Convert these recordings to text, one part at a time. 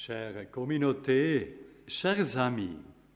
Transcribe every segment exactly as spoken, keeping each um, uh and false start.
Chère communauté, chers amis,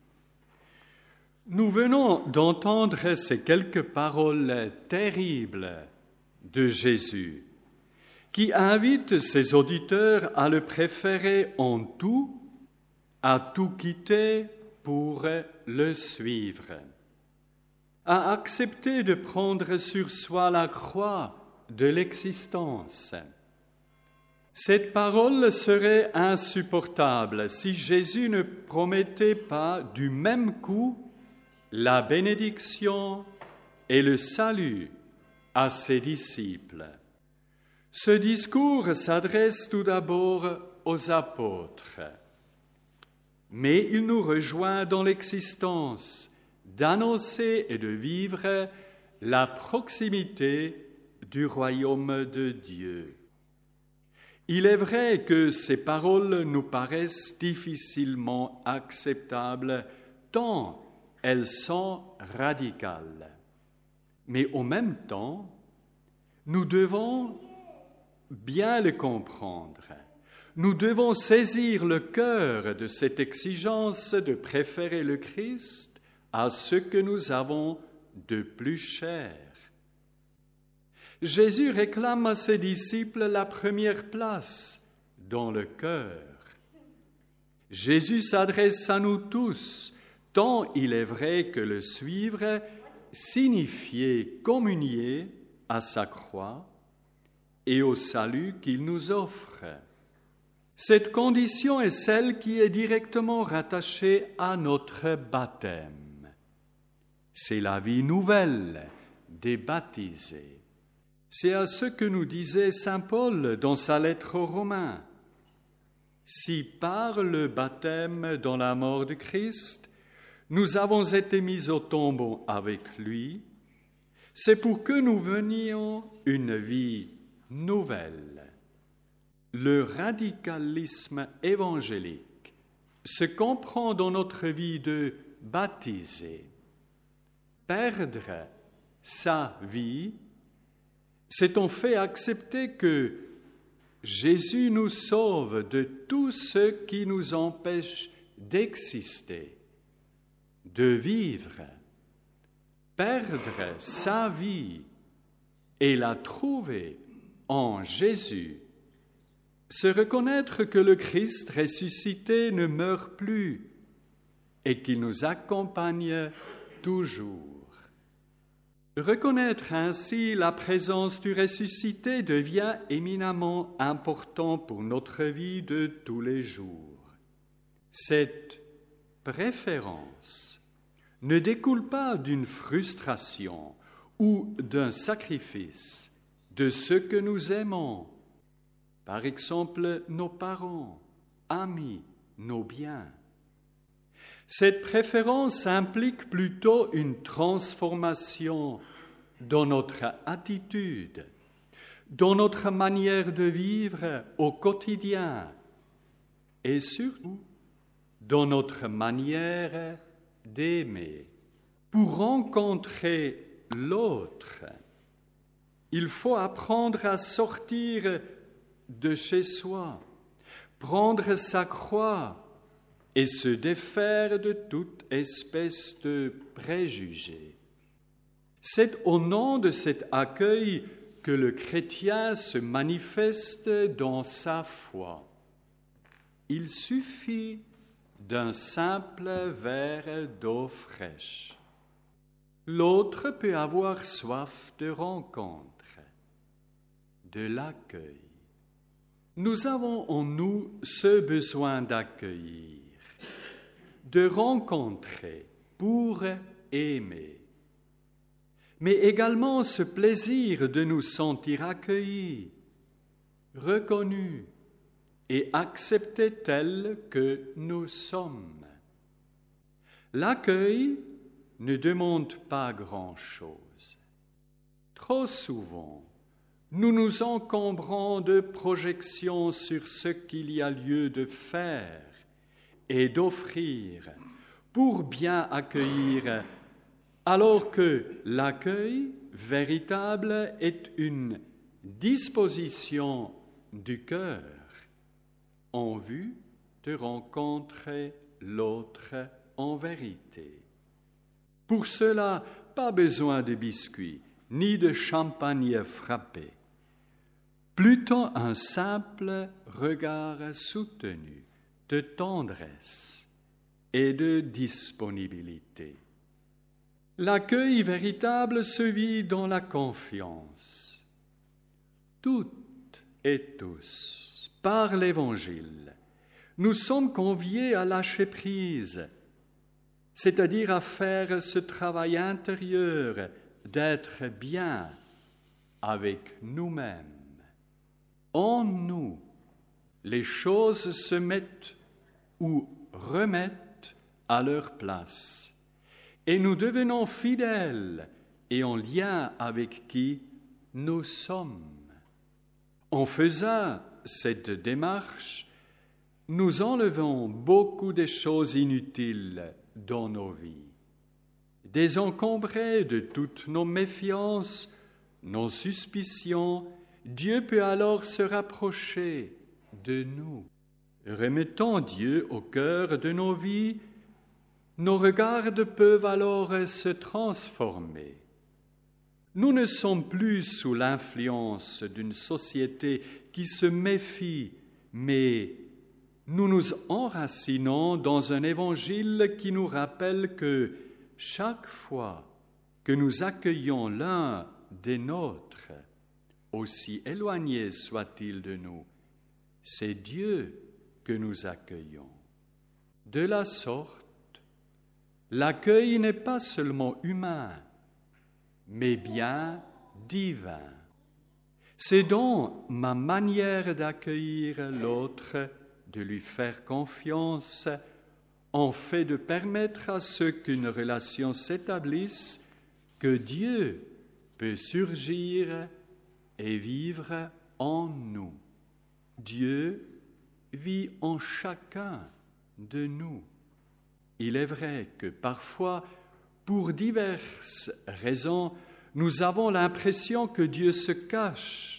nous venons d'entendre ces quelques paroles terribles de Jésus qui invitent ses auditeurs à le préférer en tout, à tout quitter pour le suivre, à accepter de prendre sur soi la croix de l'existence. Cette parole serait insupportable si Jésus ne promettait pas du même coup la bénédiction et le salut à ses disciples. Ce discours s'adresse tout d'abord aux apôtres, mais il nous rejoint dans l'existence d'annoncer et de vivre la proximité du royaume de Dieu. Il est vrai que ces paroles nous paraissent difficilement acceptables tant elles sont radicales. Mais en même temps, nous devons bien le comprendre. Nous devons saisir le cœur de cette exigence de préférer le Christ à ce que nous avons de plus cher. Jésus réclame à ses disciples la première place dans le cœur. Jésus s'adresse à nous tous, tant il est vrai que le suivre signifiait communier à sa croix et au salut qu'il nous offre. Cette condition est celle qui est directement rattachée à notre baptême. C'est la vie nouvelle des baptisés. C'est à ce que nous disait saint Paul dans sa lettre aux Romains. Si par le baptême dans la mort de Christ, nous avons été mis au tombeau avec lui, c'est pour que nous venions une vie nouvelle. Le radicalisme évangélique se comprend dans notre vie de baptisé. Perdre sa vie, c'est en fait accepter que Jésus nous sauve de tout ce qui nous empêche d'exister, de vivre, perdre sa vie et la trouver en Jésus. Se reconnaître que le Christ ressuscité ne meurt plus et qu'il nous accompagne toujours. Reconnaître ainsi la présence du ressuscité devient éminemment important pour notre vie de tous les jours. Cette préférence ne découle pas d'une frustration ou d'un sacrifice de ceux que nous aimons, par exemple nos parents, amis, nos biens. Cette préférence implique plutôt une transformation dans notre attitude, dans notre manière de vivre au quotidien et surtout dans notre manière d'aimer. Pour rencontrer l'autre, il faut apprendre à sortir de chez soi, prendre sa croix et se défaire de toute espèce de préjugés. C'est au nom de cet accueil que le chrétien se manifeste dans sa foi. Il suffit d'un simple verre d'eau fraîche. L'autre peut avoir soif de rencontre, de l'accueil. Nous avons en nous ce besoin d'accueillir, de rencontrer pour aimer, mais également ce plaisir de nous sentir accueillis, reconnus et acceptés tels que nous sommes. L'accueil ne demande pas grand-chose. Trop souvent, nous nous encombrons de projections sur ce qu'il y a lieu de faire et d'offrir pour bien accueillir, alors que l'accueil véritable est une disposition du cœur en vue de rencontrer l'autre en vérité. Pour cela, pas besoin de biscuits, ni de champagne frappé. Plutôt un simple regard soutenu de tendresse et de disponibilité. L'accueil véritable se vit dans la confiance. Toutes et tous, par l'Évangile, nous sommes conviés à lâcher prise, c'est-à-dire à faire ce travail intérieur d'être bien avec nous-mêmes. En nous, les choses se mettent ou remettent à leur place, et nous devenons fidèles et en lien avec qui nous sommes. En faisant cette démarche, nous enlevons beaucoup de choses inutiles dans nos vies. Désencombrés de toutes nos méfiances, nos suspicions, Dieu peut alors se rapprocher de nous. Remettant Dieu au cœur de nos vies, nos regards peuvent alors se transformer. Nous ne sommes plus sous l'influence d'une société qui se méfie, mais nous nous enracinons dans un évangile qui nous rappelle que chaque fois que nous accueillons l'un des nôtres, aussi éloigné soit-il de nous, c'est Dieu que nous accueillons. De la sorte, l'accueil n'est pas seulement humain, mais bien divin. C'est donc ma manière d'accueillir l'autre, de lui faire confiance, en fait de permettre à ce qu'une relation s'établisse, que Dieu peut surgir et vivre en nous. Dieu vit en chacun de nous. Il est vrai que parfois, pour diverses raisons, nous avons l'impression que Dieu se cache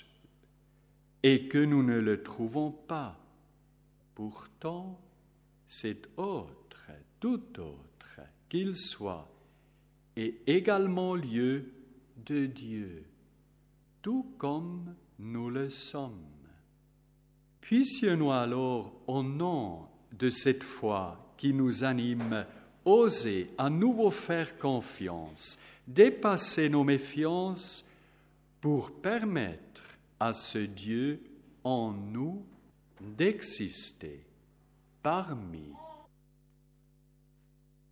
et que nous ne le trouvons pas. Pourtant, cet autre, tout autre qu'il soit, est également lieu de Dieu, tout comme nous le sommes. Puissions-nous alors, au nom de cette foi qui nous anime, oser à nouveau faire confiance, dépasser nos méfiances pour permettre à ce Dieu en nous d'exister parmi